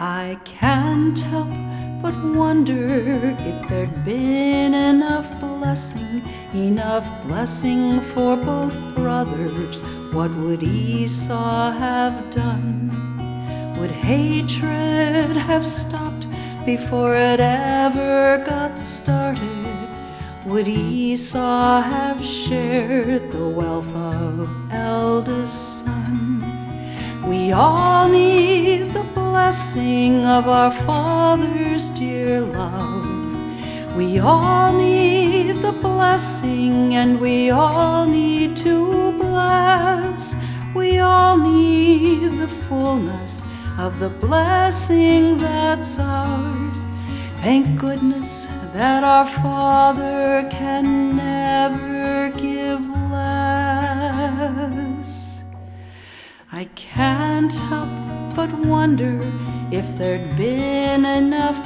I can't help but wonder if there'd been enough blessing for both brothers. What would Esau have done? Would hatred have stopped before it ever got started? Would Esau have shared the wealth of eldest son? We all need the blessing of our Father's dear love. We all need the blessing, and we all need to bless. We all need the fullness of the blessing that's ours. Thank goodness that our Father can never give less. I can't help but wonder if there'd been enough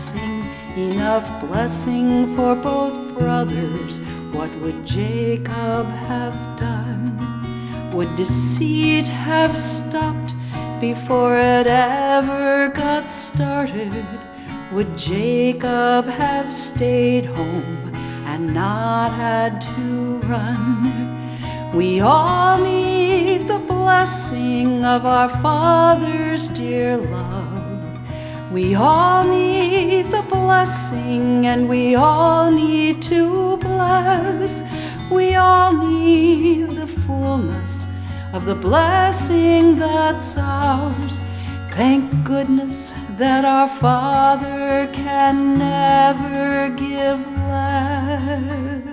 blessing for both brothers. What would Jacob have done? Would deceit have stopped before it ever got started? Would Jacob have stayed home and not had to run? We all need the blessing of our Father's dear love. We all need the blessing, and we all need to bless. We all need the fullness of the blessing that's ours. Thank goodness that our Father can never give less.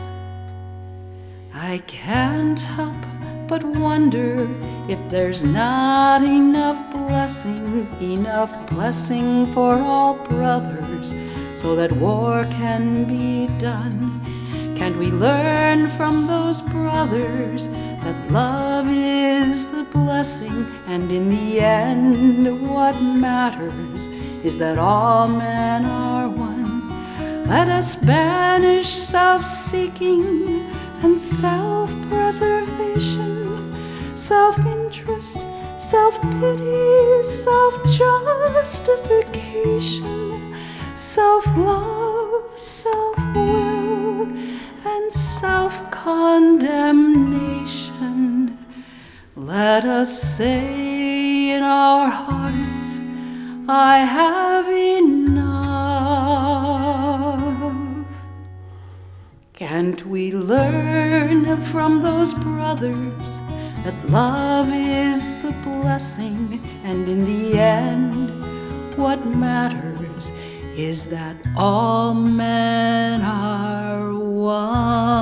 I can't help but wonder if there's not enough blessing for all brothers, so that war can be done. Can't we learn from those brothers that love is the blessing, and in the end what matters is that all men are one? Let us banish self-seeking and self-preservation, self-interest, self-pity, self-justification, self-love, self-will, and self-condemnation. Let us say in our hearts, I have enough. Can't we learn from those brothers that love is the blessing, and in the end what matters is that all men are one?